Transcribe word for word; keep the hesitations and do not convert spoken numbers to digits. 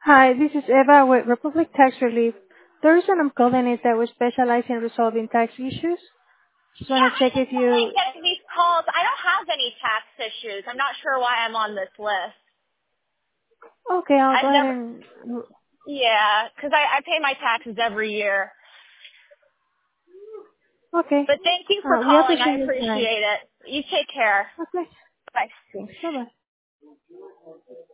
Hi, this is Eva with Republic Tax Relief. The reason I'm calling is that we specialize in resolving tax issues. Just Yeah, want to I check if just don't like you... getting these calls. I don't have any tax issues. I'm not sure why I'm on this list. Okay, I'll go I've ahead never, and... yeah, because I, I pay my taxes every year. Okay. But thank you for Uh, we calling. I appreciate your time. appreciate it. You take care. Okay. Bye. Thanks. Bye-bye.